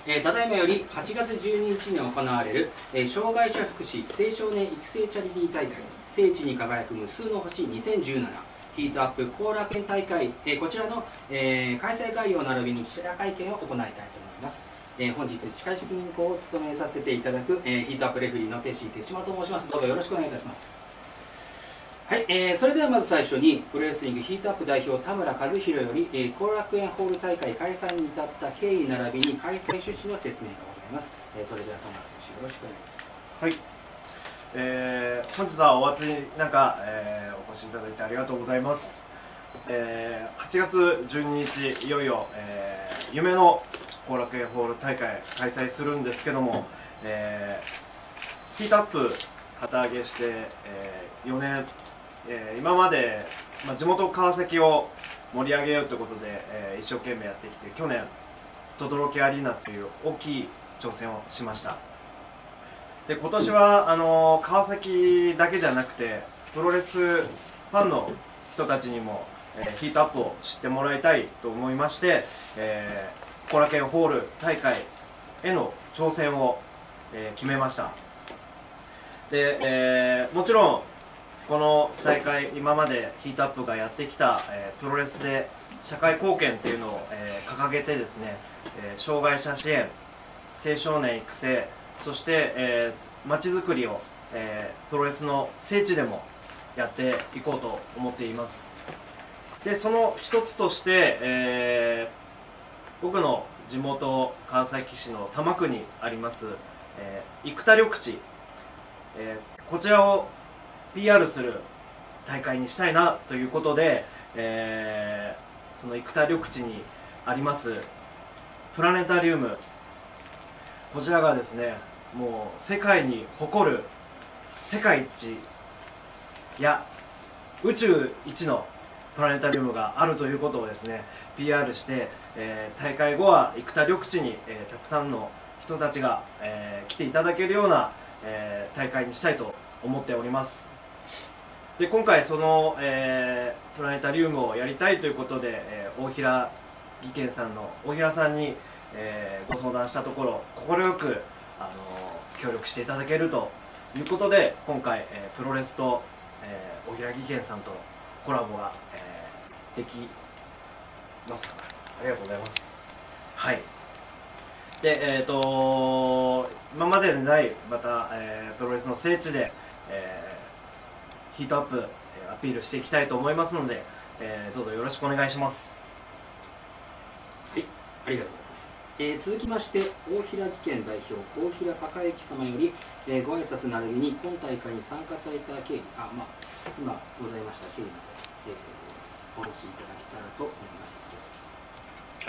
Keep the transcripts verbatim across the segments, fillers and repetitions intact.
えー、ただいまよりはちがつじゅうににちに行われる、えー、障害者福祉青少年育成チャリティー大会聖地に輝く無数の星にせんじゅうななヒートアップ後楽園大会、えー、こちらの、えー、開催概要並びに記者会見を行いたいと思います。えー、本日司会責任公を務めさせていただく、えー、ヒートアップレフェリーの手師手島と申します。どうぞよろしくお願いいたします。はい、えー、それではまず最初にプロレスリングヒートアップ代表田村和弘より後、えー、楽園ホール大会開催に至った経緯並びに開催趣旨の説明がございます。えー、それでは田村選手よろしくお願いします。 はい、えー、本日はお暑い中、えー、お越しいただいてありがとうございます。えー、はちがつじゅうににちいよいよ、えー、夢の後楽園ホール大会開催するんですけども、えー、ヒートアップ旗揚げして、えー、よねん、えー、今まで、まあ、地元川崎を盛り上げようということで、えー、一生懸命やってきて、去年等々力アリーナという大きい挑戦をしました。で今年はあのー、川崎だけじゃなくてプロレスファンの人たちにも、えー、ヒートアップを知ってもらいたいと思いまして、えー、後楽園ホール大会への挑戦を、えー、決めました。で、えー、もちろんこの大会、今までヒートアップがやってきた、えー、プロレスで社会貢献というのを、えー、掲げてですね、えー、障害者支援、青少年育成、そして、えー、街づくりを、えー、プロレスの聖地でもやっていこうと思っています。でその一つとして、えー、僕の地元川崎市の多摩区にあります、えー、生田緑地、えー、こちらを ピーアール する大会にしたいなということで、えー、その生田緑地にありますプラネタリウム、こちらがですね、もう世界に誇る世界一や宇宙一のプラネタリウムがあるということをですね ピーアール して、えー、大会後は生田緑地に、えー、たくさんの人たちが、えー、来ていただけるような、えー、大会にしたいと思っております。で今回その、えー、プラネタリウムをやりたいということで、えー、大平技研さんの大平さんに、えー、ご相談したところ快く、あのー、協力していただけるということで今回、えー、プロレスと、えー、大平技研さんとコラボが、えー、できますか。ありがとうございます。はい。でえっ、ー、と今までにないまた、えー、プロレスの聖地で、えーヒートアップアピールしていきたいと思いますので、えー、どうぞよろしくお願いします。 はい、ありがとうございます。えー、続きまして大平技研代表大平孝之様より、えー、ご挨拶並びに今大会に参加された経緯、あ、まあ、今ございました経緯など、えー、お話しいただけたらと思います。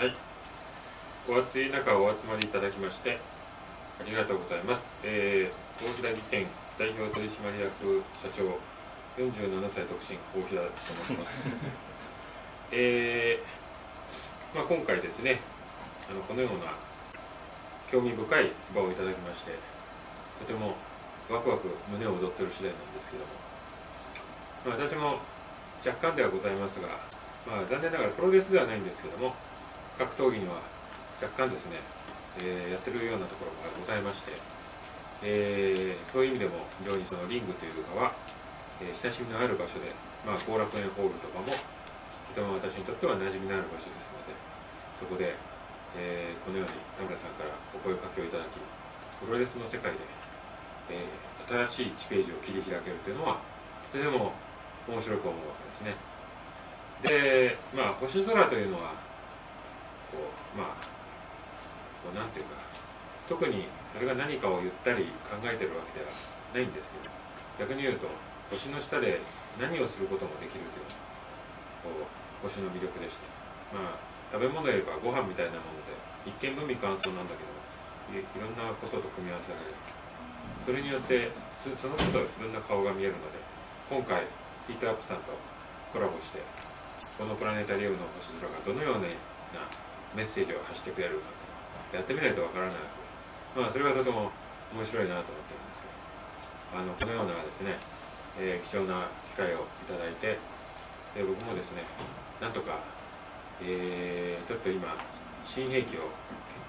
はい、お暑い中お集まりいただきましてありがとうございます。えー、大平技研代表取締役社長よんじゅうななさい独身大平と申します、えーまあ、今回ですね、あのこのような興味深い場をいただきましてとてもワクワク胸を躍っている次第なんですけども、まあ、私も若干ではございますが、まあ、残念ながらプロレスではないんですけども格闘技には若干ですね、えー、やってるようなところがございまして、えー、そういう意味でも非常にそのリングというかは、えー、親しみのある場所で、まあ、後楽園ホールとかもとても私にとっては馴染みのある場所ですので、そこで、えー、このように田村さんからお声かけをいただき、プロレスの世界で、えー、新しいいちページを切り開けるというのはとても面白く思うわけですね。で、まあ、星空というのはこう、まあ、こうなんていうか特にそれが何かを言ったり考えてるわけではないんですけど、逆に言うと星の下で何をすることもできるというのがこう星の魅力でして、まあ食べ物よりはご飯みたいなもので一見無味乾燥なんだけど い, いろんなことと組み合わせられる、それによってそのこといろんな顔が見えるので、今回ヒートアップさんとコラボしてこのプラネタリウムの星空がどのようなメッセージを発してくれるかやってみないとわからないので、まあそれがとても面白いなと思ってるんですけど、あのこのようなですね、えー、貴重な機会をいただいて、で僕もですねなんとか、えー、ちょっと今新兵器を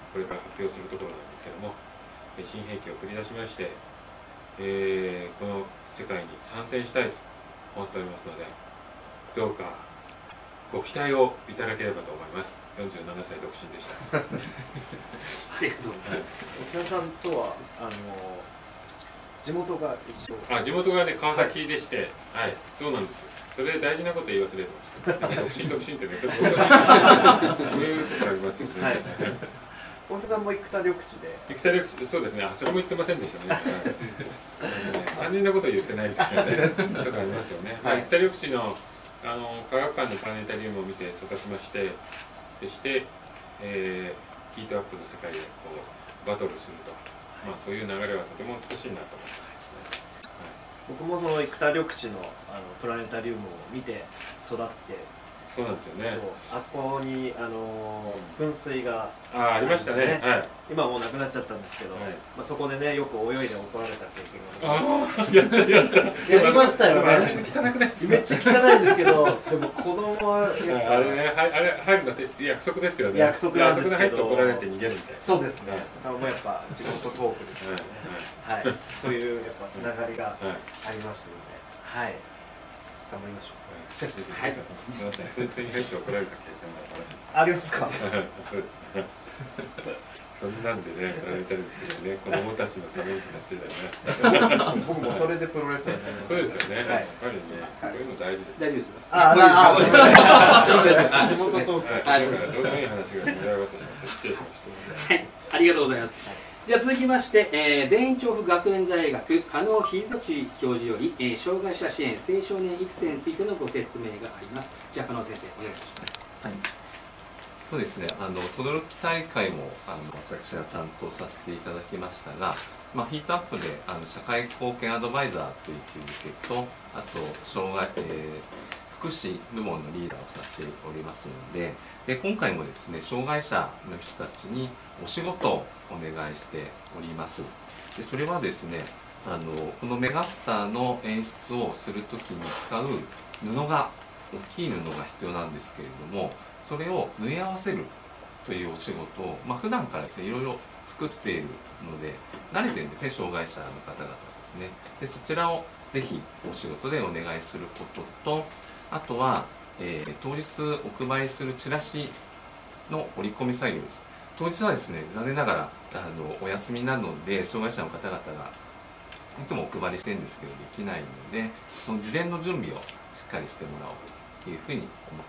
これから発表するところなんですけども、新兵器を繰り出しまして、えー、この世界に参戦したいと思っておりますので、どうかご期待をいただければと思います。よんじゅうななさい独身でした。 ありがとうございます。 沖縄さんとはあの地元が一緒。 あ、地元がね川崎でして、はい、はい、そうなんです。それで大事なこと言い忘れてました。独身独身ってね、それ本当に言うところありますよね。はい。 本田さんも生田緑地で。 生田緑地、そうですね。あ、それも言ってませんでしたね。肝心なことを言ってないみたいなね、とかありますよね。はい、生田緑地のあの科学館のプラネタリウムを見て育ちまして、そして、えー、ヒートアップの世界でこうバトルすると、まあ、そういう流れはとても美しいなと思ってますね。はい、 僕もその生田緑地のあのプラネタリウムを見て育って、 そうなんですよね。 そうあそこにあのー、噴水があ, あ, ありましたね。はい、 今はもうなくなっちゃったんですけど、はい、まあそこでねよく泳いで怒られた経験がああやったやったやりましたよね。 汚くないですか？ めっちゃ汚いんですけど、でも子供はあれね、あれ入るのって約束ですよね。 約束なんですけど、 約束で入って怒られて逃げるみたいな。 そうですね。それもやっぱ地元トークですよね。はい、はい、そういうやっぱつながりがありましたので、はい、頑張りましょう。 はい。噴水に入って怒られた経験もありますか？ そうですね。そんなんでね、やられたんですけどね、子供たちのためになってたよね。 僕もそれでプロレスをやりました。 そうですよね。やっぱりね、そういうの大事です。 大丈夫ですか？ ああ、そうです。地元トーク。 だからどうでもいい話が盛り上がってしまって失礼しました。 はい、ありがとうございます。では続きまして、えー、田園調布学園大学加納秀俊教授より、えー、障害者支援青少年育成についてのご説明があります。じゃあ加納先生お願いします。 はい。そうですね。あの轟大会もあの私が担当させていただきましたが、まあヒートアップであの社会貢献アドバイザーという位置づけと、あと障害、えー、福祉部門のリーダーをさせておりますので、で今回もですね障害者の人たちにお仕事をお願いしております。でそれはですねあのこのメガスターの演出をするときに使う布が大きい布が必要なんですけれども、それを縫い合わせるというお仕事を、まあ、普段からですねいろいろ作っているので慣れてるんですね、障害者の方々ですね。でそちらをぜひお仕事でお願いすることと、あとは、えー、当日お配りするチラシの折り込み作業です。当日はですね残念ながらあのお休みなので障害者の方々がいつもお配りしてるんですけどできないので、その事前の準備をしっかりしてもらおうというふうに思っております。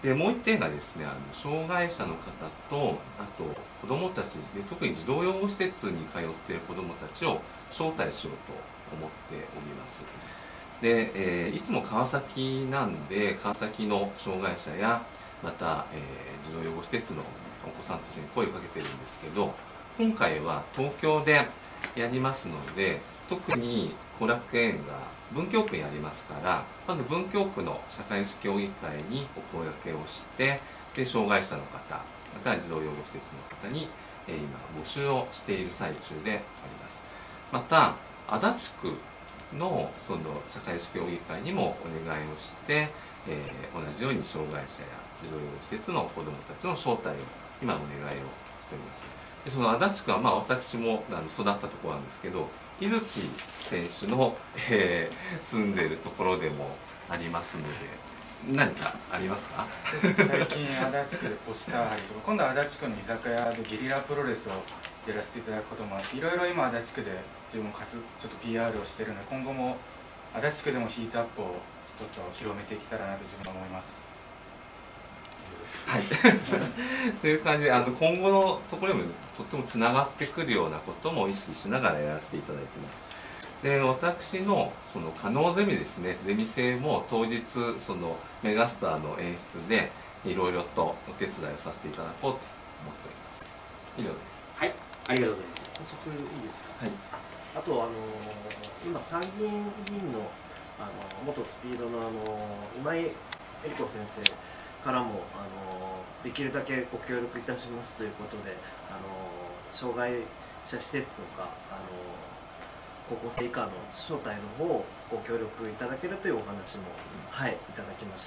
でもう一点がですねあの障害者の方とあと子どもたちで、特に児童養護施設に通っている子どもたちを招待しようと思っております。で、えー、いつも川崎なんで川崎の障害者やまた、えー、児童養護施設のお子さんたちに声をかけてるんですけど、今回は東京でやりますので、特に後楽園が文京区にありますから、まず文京区の社会福祉協議会にお声掛けをして、で障害者の方または児童養護施設の方に、えー、今募集をしている最中であります。また足立区のその社会福祉協議会にもお願いをして、えー、同じように障害者や児童養護施設の子どもたちの招待を今お願いをしております。でその足立区は、まあ、私もあの育ったところなんですけど、井槌選手の、えー、住んでいるところでもありますので、何かありますか？ 最近足立区でポスター貼りとか、今度は足立区の居酒屋でゲリラプロレスをやらせていただくこともあって、いろいろ今足立区で自分も活ちょっと ピーアール をしているので、今後も足立区でもヒートアップをちょっと広めていけたらなと自分は思います。 はい、という感じであの今後のところにもとってもつながってくるようなことも意識しながらやらせていただいています。で私のその可能ゼミですね、ゼミ生も当日そのメガスターの演出でいろいろとお手伝いをさせていただこうと思っております。以上です。 はい、ありがとうございます。 そこいいですか？ はい。 あとあの今参議院議員のあの元スピードのあの今井絵理子先生からもあのできるだけご協力いたしますということで、あの障害者施設とかあの高校生以下の招待の方をご協力いただけるというお話も、はい、いただきました。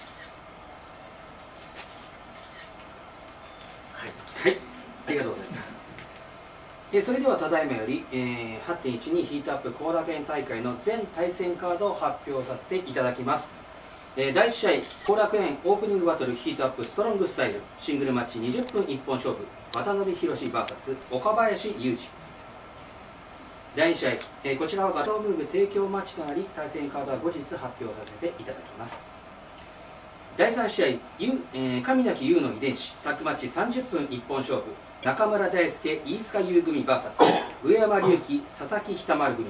はい、はい、ありがとうございます。 えー、それではただいまより、えー、はちてんいちに ヒートアップ後楽園大会の全対戦カードを発表させていただきます。えー、だいいち試合、後楽園オープニングバトルヒートアップストロングスタイルシングルマッチにじゅっぷん一本勝負、渡辺宏 ブイエス 岡林雄二。だいに試合、えー、こちらはガトームーブ提供マッチとなり、対戦カードは後日発表させていただきます。だいさん試合、ゆえー、神なき優の遺伝子タッグマッチさんじゅっぷん一本勝負、中村大輔飯塚優組 ブイエス 上山隆輝佐々木ひたまる組。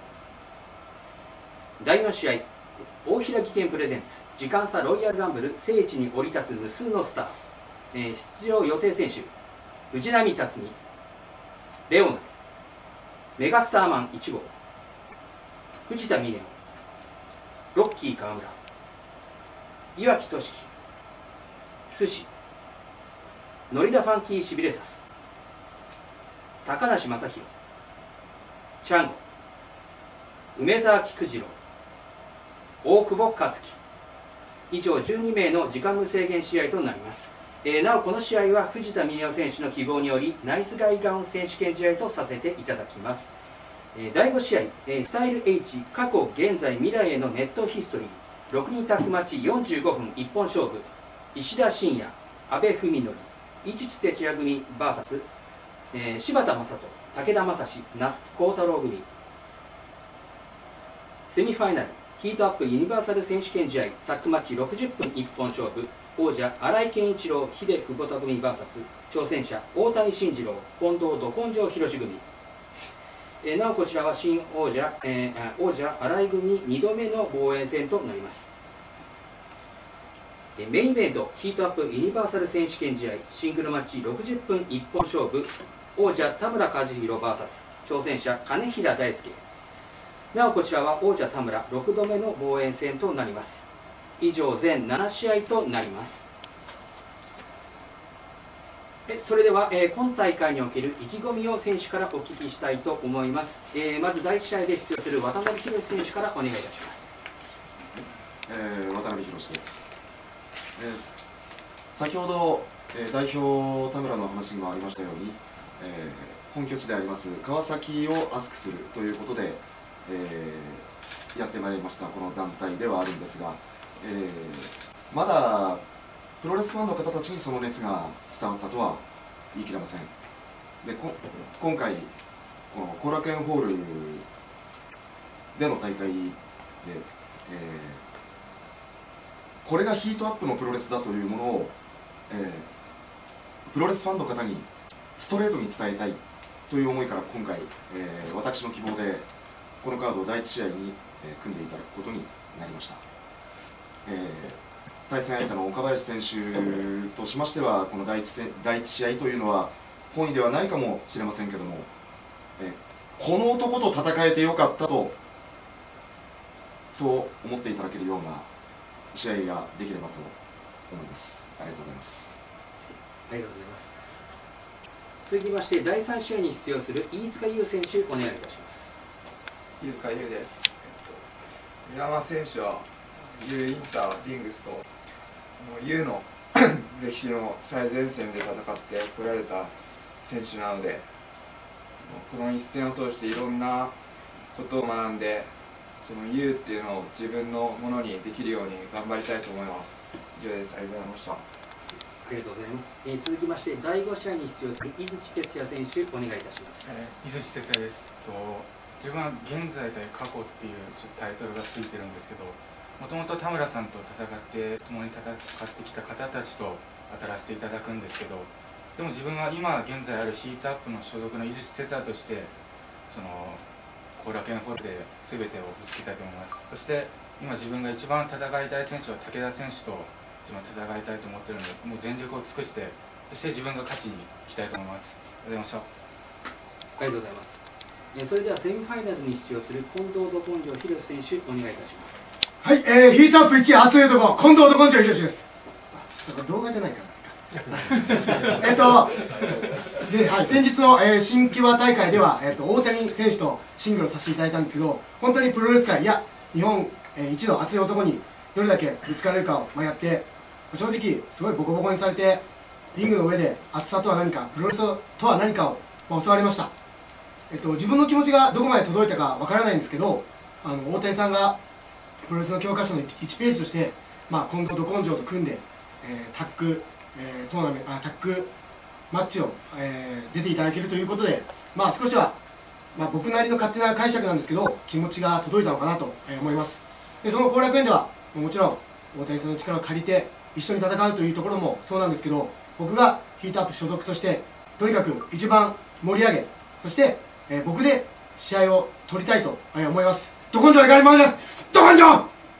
だいよん試合、大平技研プレゼンツ時間差ロイヤルランブル聖地に降り立つ無数のスター、えー、出場予定選手藤波辰巳、レオナ、メガスターマンいち号、藤田美音、ロッキー川村、岩城俊樹、寿司、ノリダファンキーシビレサス、高梨正宏、チャンゴ、梅沢菊次郎、大久保克樹。以上じゅうにめいの時間無制限試合となります。えー、なおこの試合は藤田美音選手の希望によりナイスガイガウン選手権試合とさせていただきます。えー、だいご試合、えー、スタイル H 過去現在未来へのネットヒストリーろくにんタッグマッチよんじゅうごふん一本勝負、石田晋也、阿部文則、市地哲也組 ブイエス、えー、柴田雅人、武田正史、那須幸太郎組。セミファイナルヒートアップユニバーサル選手権試合タッグマッチろくじゅっぷん一本勝負、王者新井健一郎秀久保田組 ブイエス 挑戦者大谷慎次郎近藤ど根性博組。えー、なおこちらは新王者、えー、王者新井組にどめの防衛戦となります。えー、メインイベントヒートアップユニバーサル選手権試合シングルマッチろくじゅっぷん一本勝負、王者田村和弘 ブイエス 挑戦者金平大輔。なおこちらは王者田村ろくどめの防衛戦となります。以上全なな試合となります。えそれでは、えー、今大会における意気込みを選手からお聞きしたいと思います。えー、まずだいいち試合で出場する渡辺宏選手からお願いいたします。 えー、渡辺宏です。えー、先ほど、えー、代表田村の話にもありましたように、えー、本拠地であります川崎を熱くするということで、えー、やってまいりましたこの団体ではあるんですが、えー、まだプロレスファンの方たちにその熱が伝わったとは言い切れません。でこ今回この後楽園ホールでの大会で、えー、これがヒートアップのプロレスだというものを、えー、プロレスファンの方にストレートに伝えたいという思いから今回、えー、私の希望でこのカードをだいいち試合に、えー、組んでいただくことになりました。えー、対戦相手の岡林選手としましてはこのだいいち戦だいいち試合というのは本意ではないかもしれませんけども、えー、この男と戦えてよかったとそう思っていただけるような試合ができればと思います。ありがとうございます。 ありがとうございます。続きましてだいさん試合に出場する飯塚優選手お願いいたします。 飯塚優です。えっと、山選手はユーインターリングスとユーの歴史の最前線で戦ってこられた選手なので、この一戦を通していろんなことを学んで、そのユーっていうのを自分のものにできるように頑張りたいと思います。以上です。ありがとうございました。 ありがとうございます。えー、続きましてだいご試合に出場する井槌哲也選手お願いいたします。 えー、井槌哲也です。と自分は現在対過去っていうタイトルがついてるんですけど、もともと田村さんと戦って共に戦ってきた方たちと当たらせていただくんですけど、でも自分は今現在あるヒートアップの所属の井槌哲也としてその後楽園ホールで全てをぶつけたいと思います。そして今自分が一番戦いたい選手は武田選手と一番戦いたいと思ってるので、もう全力を尽くしてそして自分が勝ちに行きたいと思います。ありがとうございました。 ありがとうございます。えー、それではセミファイナルに出場する近藤ど根性博選手お願いいたします。 はい、えー、ヒートアップいち熱い男近藤ど根性博です。これ動画じゃないかなえっとで、はい、先日の、えー、新木場大会では、えー、と大谷選手とシングルをさせていただいたんですけど、本当にプロレス界いや日本、えー、一の熱い男にどれだけぶつかれるかを、まあ、やって正直すごいボコボコにされて、リングの上で熱さとは何かプロレスとは何かを、まあ、教わりました。 えっと、自分の気持ちがどこまで届いたかわからないんですけど、あの大谷さんがプロレスの教科書のいちページとして、まあ、近藤と根性と組んで、えー、タッグ、えー、トーナメントあタッグマッチを、えー、出ていただけるということで、まあ、少しは、まあ、僕なりの勝手な解釈なんですけど、気持ちが届いたのかなと思います。でその後楽園ではもちろん大谷さんの力を借りて一緒に戦うというところもそうなんですけど、僕がヒートアップ所属としてとにかく一番盛り上げ、そして、えー、僕で試合を取りたいと思います。ど根性でガリマンです。ど根性。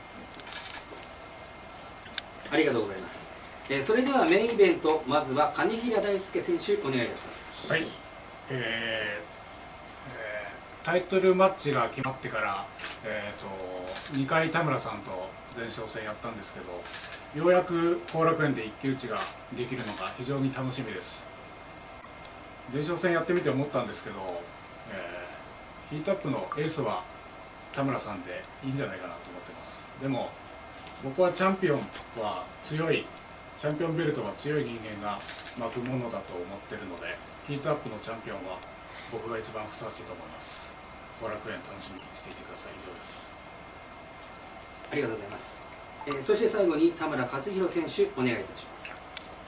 ありがとうございます。えー、それではメインイベント、まずは金平大輔選手お願いいたします。 はい、えーえー、タイトルマッチが決まってから、えー、とにかい田村さんと前哨戦やったんですけど、ようやく後楽園で一騎打ちができるのが非常に楽しみです。前哨戦やってみて思ったんですけど、えー、ヒートアップのエースは田村さんでいいんじゃないかなと思ってます。でも僕はチャンピオンは強いチャンピオンベルトは強い人間が巻くものだと思ってるので、ヒートアップのチャンピオンは僕が一番ふさわしいと思います。後楽園楽しみにしていてください。以上です。 ありがとうございます。えー、そして最後に田村克弘選手お願いいたします。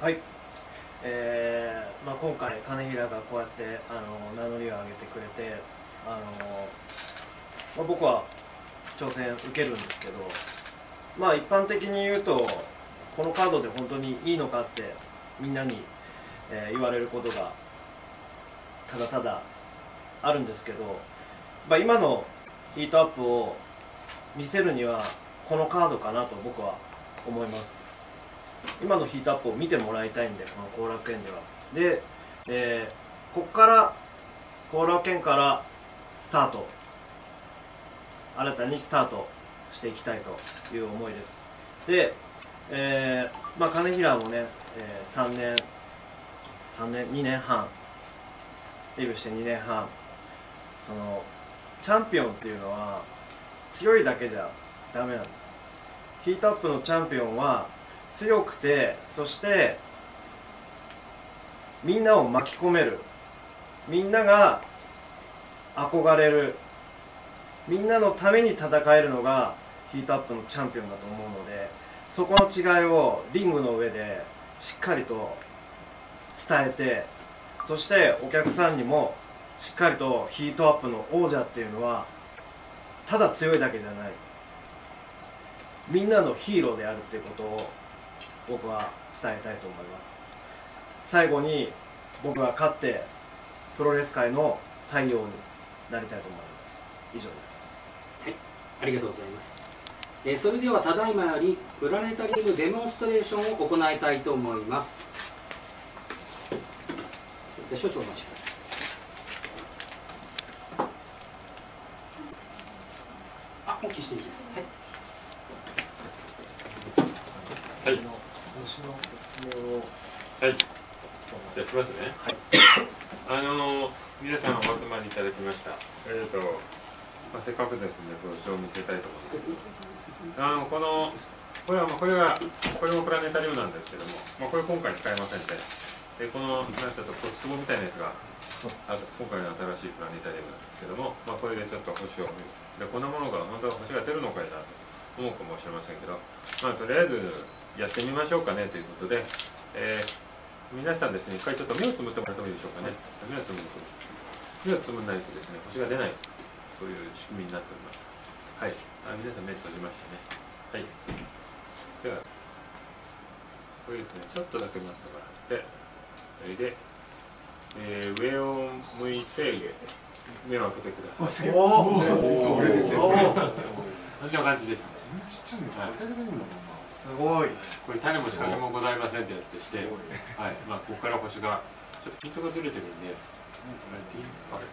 はい、えーまあ、今回金平がこうやってあの名乗りを上げてくれて、あの、まあ、僕は挑戦受けるんですけど、まあ一般的に言うとこのカードで本当にいいのかってみんなに、えー、言われることがただただあるんですけど、まあ、今のヒートアップを見せるにはこのカードかなと僕は思います。今のヒートアップを見てもらいたいんで、この後楽園では。で、えー、ここから後楽園からスタート、新たにスタートしていきたいという思いです。で、えーまあ、金平もね、えー、さんねんさんねんにねんはんデビューしてにねんはん、そのチャンピオンっていうのは強いだけじゃダメなんだ。ヒートアップのチャンピオンは強くて、そしてみんなを巻き込める、みんなが憧れる、みんなのために戦えるのがヒートアップのチャンピオンだと思うので、そこの違いをリングの上でしっかりと伝えて、そしてお客さんにもしっかりとヒートアップの王者っていうのはただ強いだけじゃない、みんなのヒーローであるっていうことを僕は伝えたいと思います。最後に僕は勝ってプロレス界の太陽になりたいと思います。以上です。 はい、ありがとうございます。えー、それではただいまよりプラネタリウムデモンストレーションを行いたいと思います。で少々お待ちください。あ、お聞きしていいです。はい。はい。 星の説明を。 はい。じゃあしますね。はい。あのー、皆さんお集まりいただきました。えっ、ー、と、まあ、せっかくですね、ブロシュを見せたいと思います。あのこのこれはまあこれはこれもプラネタリウムなんですけども、まあ、これ今回使いませんで、でこのなんていうとこう壺みたいなやつがあ今回の新しいプラネタリウムなんですけども、まあ、これでちょっと星を見る。でこんなものが本当は星が出るのかいなと思うかもしれませんけど、まあ、とりあえずやってみましょうかねということで、えー、皆さんですね、一回ちょっと目をつむってもらってもいいでしょうかね。目をつむると目をつむらないとですね、星が出ない、そういう仕組みになっております。はい、あ皆さん目閉じましたね。はい。では、これですね、ちょっとだけ待ってもらって、で、えー、上を向いて、目を開けてください。おお、これですよね。こんな感じですね。ちっちゃいの、すごい。これ種も仕掛けもございませんってやつでして、はい、まあここから星がちょっとピントがずれてるんで、あれ、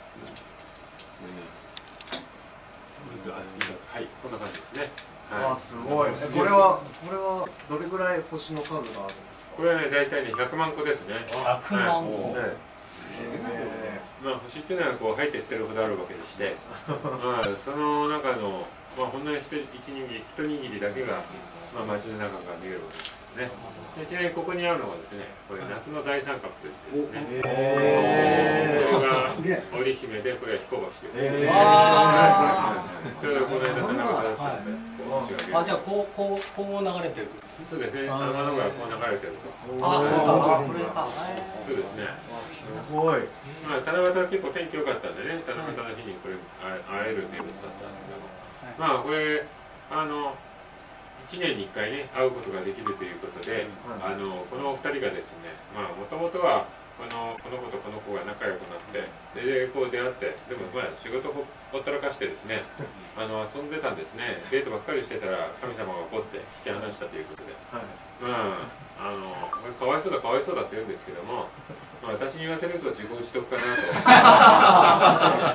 はい、こんな感じですね。 ああ、すごい。これはこれはどれぐらい星の数があるんですか。 これはね、大体ねひゃくまんこですね。 ひゃくまんこ。 まあ星っていうのはこう入って捨てるほどあるわけでして、まあその中のまあほんの一握り一握りだけがまあ街の中から見えるわけですね。でちなみにここにあるのはですね、これ夏の大三角といってですね。これがね。 織姫で、これは彦星で。 えー、 それでこの間七夕だったんで、 あ、じゃあこうこうこう流れてる。 そうですね。天の川がこう流れてると。 あ、そうか。これか。 そうですね。 すごい。 まあ七夕は結構天気良かったんでね、七夕の日にこれ会えるということだったんですけども、まあこれあのいちねんにいっかいね会うことができるということで、あのこのお二人がですね、まあもともとはこのこの子とこの子が仲良くなって、それでこう出会って、でもまあ仕事ほほったらかしてですね、あの遊んでたんですね。デートばっかりしてたら神様が怒って引き離したということで、はい、まああのかわいそうだかわいそうだって言うんですけども、まあ、私に言わせると自業自得かなと。はい、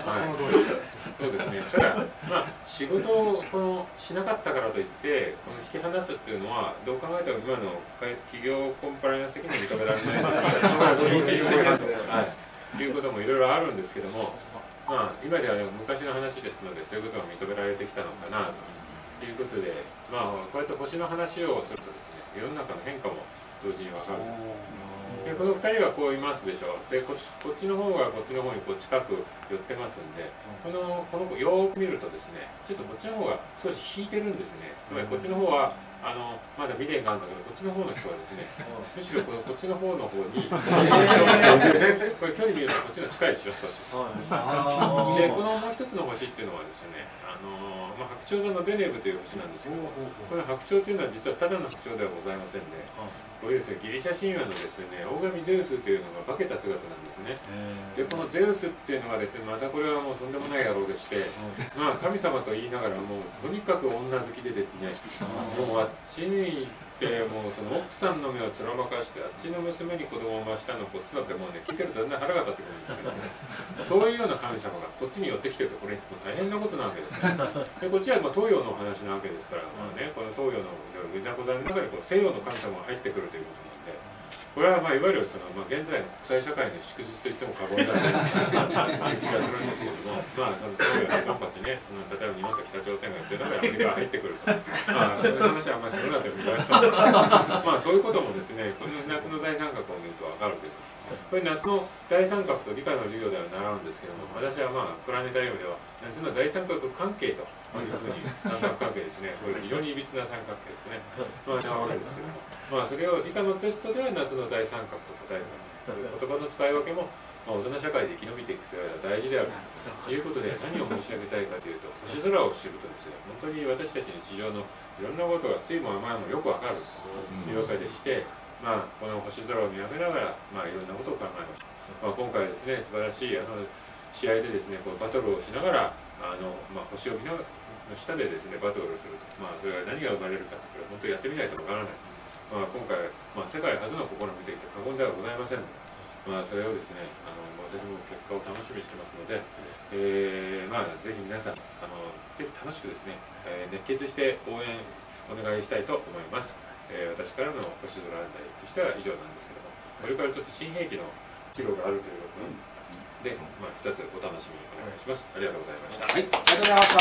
そうですね。ただまあ仕事をこのしなかったからといってこの引き離すっていうのはどう考えても今の企業コンプライアンス的に認められないということもいろいろあるんですけども、まあ今では、ね、昔の話ですのでそういうことが認められてきたのかなということで、まあこうやって星の話をするとですね、世の中の変化も同時に分かる。でこのふたりがこういますでしょう。でこっち、こっちの方がこっちの方にこう近く寄ってますんで、このこの子よーく見るとですね、ちょっとこっちの方が少し引いてるんですね。つまりこっちの方はあのまだ未練があるんだけど、こっちの方の人はですね、むしろこのこっちの方の方にこれ距離見るとこっちの近いでしょ、少し。でこのもう一つの星っていうのはですね、あのまあ、白鳥座のデネブという星なんですけども、この白鳥というのは実はただの白鳥ではございませんで、こういうですね、ギリシャ神話のですね、大神ゼウスというのが化けた姿なんですね。で、このゼウスっていうのがですね、またこれはもうとんでもない野郎でして、まあ神様と言いながらもうとにかく女好きでですね、もうあっちに行ってもうその奥さんの目をつらまかして、あっちの娘に子供を産ましたのこっちだってもうね、聞いてるとだんだん腹が立ってくるんですけど、そういうような神様がこっちに寄ってきてるとこれもう大変なことなわけですね。でこっちはまあ東洋のお話なわけですから、まあね、この東洋のウザコザの中にこう西洋の神様が入ってくるということなんで、これはまあいわゆるその、まあ、現在の国際社会の祝日といっても過言ではない気がするんですけども、まあその東洋のドンパチね、その例えば日本と北朝鮮が言ってる中でアメリカが入ってくると、まあそういう話はあんまりするなという見出しそうですまあそういうこともですね、この夏の大三角を見ると分かるというか。これ夏の大三角と理科の授業では習うんですけども、私はまあプラネタリウムでは夏の大三角関係というふうに三角関係ですね、これ非常にいびつな三角形ですね、まあなわけですけども、まあそれを理科のテストでは夏の大三角と答えるんです。言葉の使い分けも、まあ、大人社会で生き延びていくというのは大事であるということで、何を申し上げたいかというと、星空を知るとですね、本当に私たち日常のいろんなことが酸いも甘いもよくわかるというわけでして、まあ、この星空を見上げながら、まあ、いろんなことを考えました。まあ、今回ですね、素晴らしいあの試合でですね、こうバトルをしながら、あのまあ、星を見ながらの下でですね、バトルをすると、まあ、それが何が生まれるか、これ本当にやってみないとわからない。まあ、今回、まあ、世界初の試みといって過言ではございませんので、まあ、それをですね、あの私も結果を楽しみにしてますので、えー、まあ、ぜひ皆さん、あのぜひ楽しくですね、えー、熱血して応援お願いしたいと思います。えー、私からの星空案内としては以上なんですけども、これからちょっと新兵器の披露があるということで、まあ、一つお楽しみにお願いします。ありがとうございました。 はい、ありがとうございました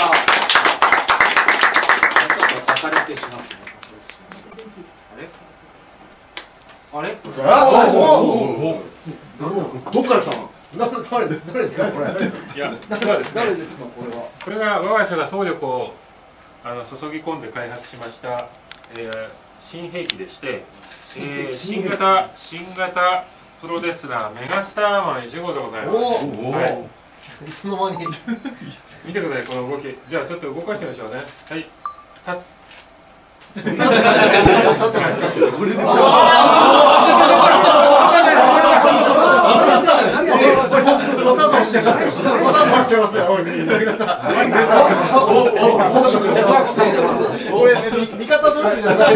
。ちょっと書かれてしまってあれあれあおどっから来たの？ 誰誰ですかこれ？ いや、実はですね、誰ですかこれは？これが我が社が総力をあの注ぎ込んで開発しました、えー、新兵器でして、えー、新型新型プロレスラーメガスターマンいち号でございます。はい、 いつの間に見てくださいこの動き。じゃあちょっと動かしてみましょうね。はい、立つ。これで味方同士じゃない。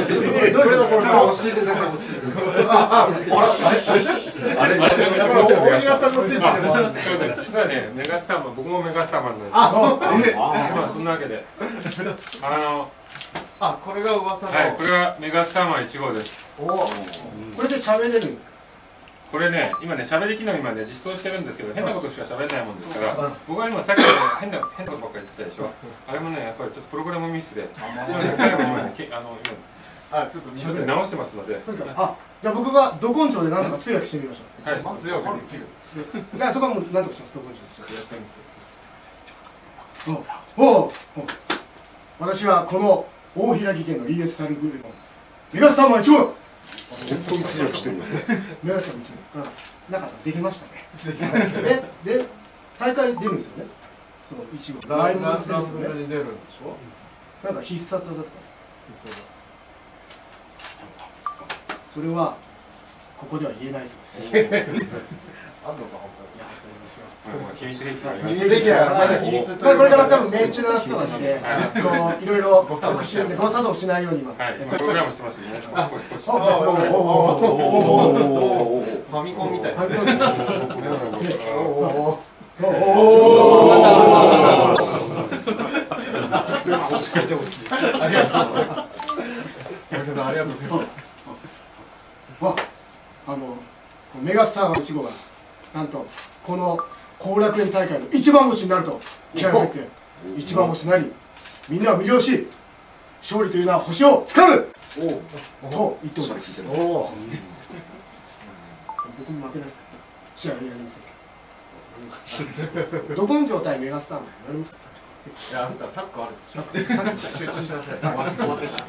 あれ、大岩さんのスイッチでもある。 実はね、メガスターマン、僕もメガスターマンなんです。あ、そう。まあそんなわけで、あの。 あ、これが噂の。 はい、これがメガスターマンいち号です。 おお。これで喋れるんですか？ これね、今ね、喋り機能今ね、実装してるんですけど、変なことしか喋れないもんですから、僕は今さっきね、変な、変なことばっかり言ってたでしょ。あれもね、やっぱりちょっとプログラムミスで、彼も今ね、あの、今、 あ、ちょっと見せて直してますので。 そうですか。あ、じゃあ僕がど根性で何とか通訳してみましょう。 はい。 強くできる。 いや、そこはもう何とかします。ど根性でちょっとやってみて。おおお私はこの大平木県のリーエスタルグルのメガスターマン一号。 本当に通訳してるよ。 メガスターマン一号がなんかできましたね。で、で大会出るんですよね。その一号。 ライブライブラ戦ですよね。 イブに出るんでしょ。 なんか必殺技とかですよ。それはここでは言えないそうです。 あんのか、本いや、と言いますよ。 秘密兵器がありま当に。 す。 秘密やまだ秘密とまあいうこれから多分命中の話とかして、そのいろいろ特集で誤作動しないように今。 はい。今プログラムしてますね。少し少し少し。 おおおおおおファミコンみたいな。 おお落ち着いて落ち着いて。 ありがとうございます。ありがとうございます。 あ、あのメガスターのいち号がなんとこの後楽園大会の一番星になると気合いが入って一番星になり、みんなを魅了し、勝利というのは星をつかむと言っております。 おお。 僕も負けないですか。試合やりません。ど根性対メガスターもやりますか。 いや、あんたタックあるでしょ。集中しなさい。終わってた。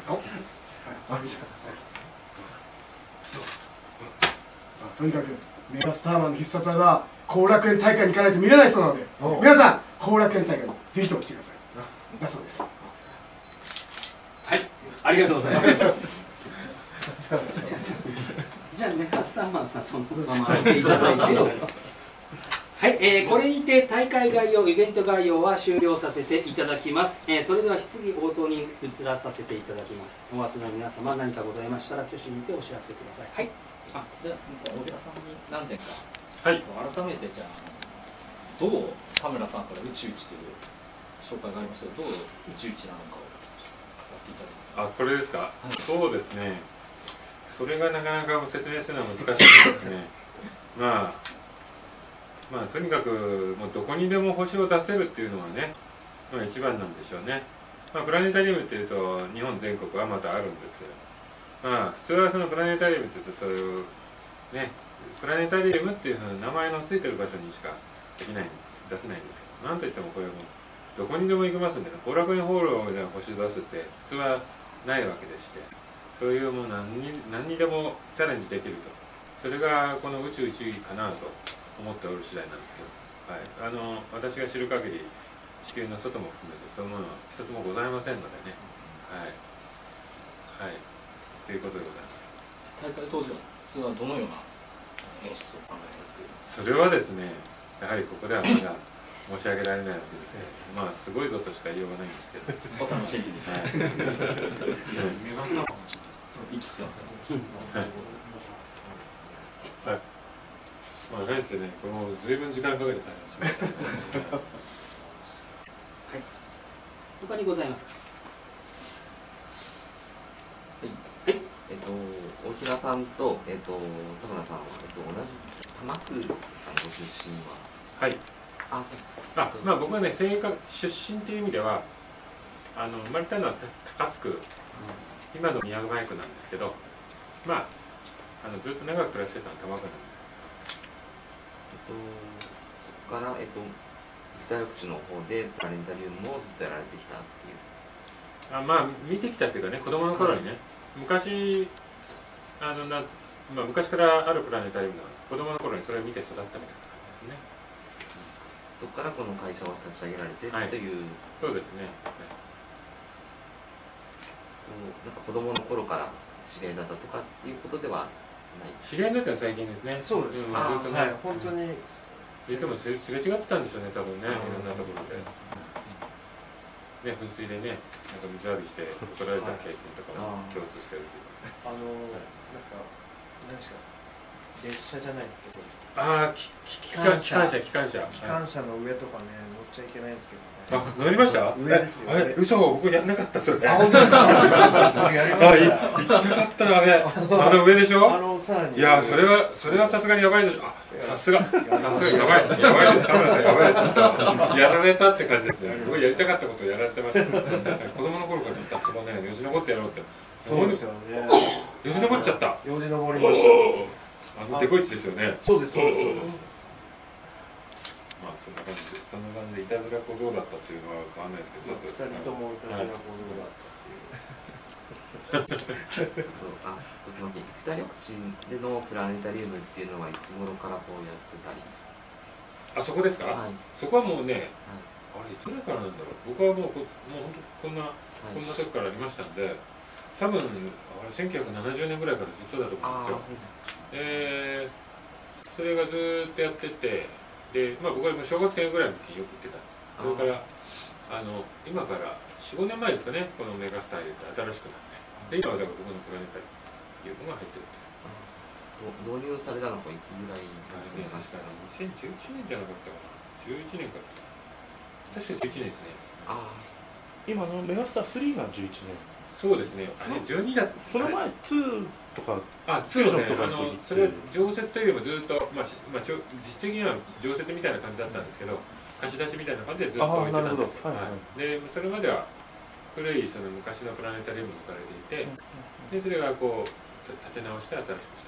とにかくメガスターマンの必殺技、後楽園大会に行かないと見れないそうなので、皆さん後楽園大会にぜひとも来てください。だそうです。 はい、ありがとうございます。じゃあメガスターマンさんそのまま開いていただいて。はい、えー、これにて大会概要、イベント概要は終了させていただきます。えー、それでは質疑応答に移らさせていただきます。お集まりの皆様、何かございましたら挙手にてお知らせください。はい。 あ、ではすみません、小倉さんに何点か、 はい。 改めてじゃあ、どう田村さんから宇宙一という紹介がありましたが、どう宇宙一なのかをやっていただいて。 あ、これですか。そうですね。それがなかなか説明するのは難しいですね。まあ。まあ、とにかくもうどこにでも星を出せるっていうのがね、まあ、一番なんでしょうね。まあ、プラネタリウムっていうと日本全国はまたあるんですけど、まあ、普通はそのプラネタリウムっていうとそういうね、プラネタリウムっていうふうな名前のついてる場所にしかできない出せないんですけど、なんといってもこれもどこにでも行きますんでね、後楽園ホールで星を出すって普通はないわけでして、そういうもう何に何にでもチャレンジできると、それがこの宇宙一位かなと思っておる次第なんですけど、はい、あの私が知る限り地球の外も含めてそういうものは一つもございませんのでね、はいはいということでございます。 大会当時はどのような演出を考えられているんですか。 それはですね、やはりここではまだ申し上げられないわけですけど、まあすごいぞとしか言いようがないんですけど、 お楽しみに。 はい、 メガスターマンもちょっと生きてますね。 はい、まあないですよね、これも随分時間かけて大変しました。 はい。他にございますか。 はい。はい。えっと大平さんとえっと田村さんはえっと同じ玉久さんご出身は。 はい。 あ、そうですか。 あ、まあ僕はね、正確出身という意味ではあの生まれたのは高津区、うん、今の宮前区なんですけど、まああのずっと長く暮らしてたのは玉久なんで。 えっと、そこから、えっと、北緑地の方でプラネタリウムをずっとやられてきたっていう。 あ、まあ見てきたっていうかね、子供の頃にね、はい、昔あのな、まあ、昔からあるプラネタリウムなので子供の頃にそれを見て育ったみたいな感じですね。 そこからこの会社を立ち上げられて、はい、という。 そうですね。はい、 なんか子供の頃から知り合いだったとかっていうことではない。 知り合いだったのは最近ですね。 そうです。 うん、 あ、はい、本当に。 いつもすれ違ってたんでしょうね、多分ね、いろんなところで。ね、噴水でね、なんか水浴びして怒られた経験とかも共通してるという。 あの、なんか、何ですか、列車じゃないですけど。 ああ、機関車、機関車、 機関車の上とかね、乗っちゃいけないんですけど。 あ、乗りました？ 上ですよ。 え、嘘、僕やんなかったそれ。 あ、本当ですか？ あ、行きたかったあれ。あの上でしょ？ あのさらに。 いや、それはそれはさすがにやばいでしょ。あ、さすが、さすがやばい、やばいです。田村さんやばいです。やられたって感じですね。僕やりたかったことをやられてました。子供の頃からずっとあそこね、よじ登ってやろうって。 そうですよね。 よじ登っちゃった。 よじ登りました。 あのデコイチですよね。 そうですそうですそうです。 まあそんな感じで、そんな感じでいたずら小僧だったっていうのはわかんないですけど、 ふたりともいたずら小僧だったっていう。 そうあそのふたり口でのプラネタリウムっていうのはいつ頃からこうやってたり。 あそこですか、 はい、 そこはもうね、 はい、 あれいつぐらいからなんだろう、僕はもうこもう本当こんな、はい、こんな時からありましたんで、多分あれせんきゅうひゃくななじゅうねんぐらいからずっとだと思うんですよ。えー、それがずーっとやってて、で、まあ、僕はもう小学生ぐらいの時によく行ってたんです。それからあの今からよん、ごねんまえですかね、このメガスター入れて新しくなって、で今はだから僕のプラネタリウムが入ってると。 導入されたのがいつぐらいなんですか？ にせんじゅういちねんじゃなかったかな、じゅういちねんか、確かじゅういちねんですね。 ああ、今のメガスタースリーがじゅういちねん。 そうですね、あれじゅうにだった。 その前ツーとか、 あ、ツーね、あのそれは常設というよりもずっと、まあまあ、実質的には常設みたいな感じだったんですけど、貸し出しみたいな感じでずっと置いてたんですよ。はいはい、でそれまでは古いその昔のプラネタリウムが置かれていて、でそれがこう立て直して新しくした。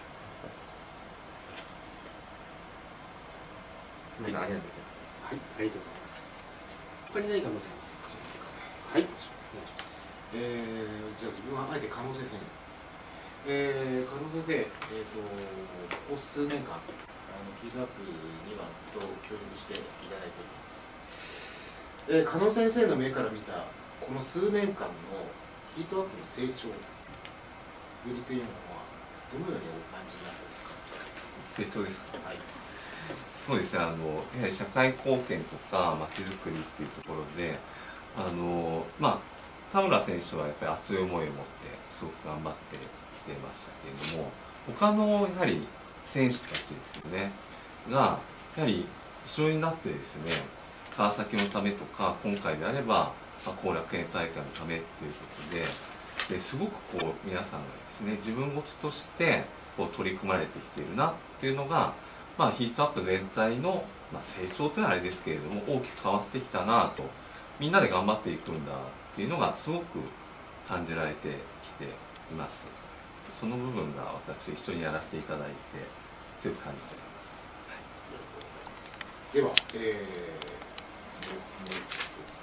はい、ありがとうございます。 はい、ありがとうございます。他に何かございますか。はい。 えー、じゃあ自分はあえて加納先生に。えー、加納先生、えーと、ここ数年間、あのヒートアップにはずっと協力していただいております。えー、加納先生の目から見たこの数年間のヒートアップの成長ぶりというのはどのようにお感じになったんですか。 成長ですか。 はい。 そうですね、あのやはり社会貢献とかまちづくりっていうところで、あのまあ田村選手はやっぱり熱い思いを持ってすごく頑張ってきてましたけれども、他のやはり選手たちですよねがやはり一緒になってですね、川崎のためとか今回であれば後楽園大会のためっていうことで、ですごくこう皆さんがですね自分事としてこう取り組まれてきているなっていうのが、まあ、ヒートアップ全体の、まあ、成長というのはあれですけれども大きく変わってきたなと、みんなで頑張っていくんだっていうのがすごく感じられてきています。その部分が私一緒にやらせていただいて強く感じております。 はい、では、えー、もう一つ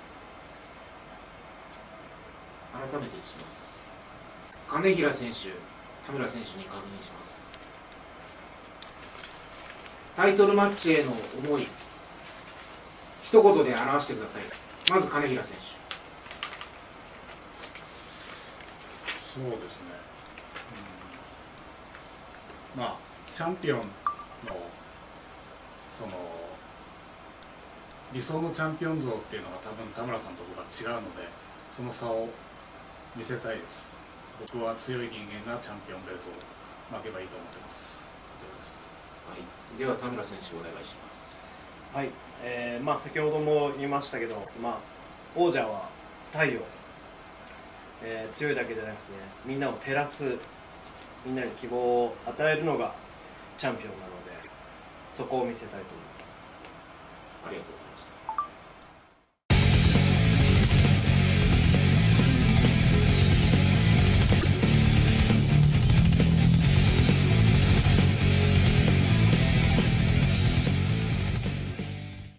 改めて聞きます。金平選手、田村選手に確認します。タイトルマッチへの思い、一言で表してください。まず金平選手。 そうですね、うん、まあチャンピオンのその理想のチャンピオン像っていうのが多分田村さんと僕は違うので、その差を見せたいです。僕は強い人間がチャンピオンベルトを負けばいいと思ってます。以上です。 はい、では田村選手お願いします。 はい、えー、まあ先ほども言いましたけど、まあ王者は太陽、えー、強いだけじゃなくて、ね、みんなを照らす、みんなに希望を与えるのがチャンピオンなので、そこを見せたいと思います。 ありがとうございます。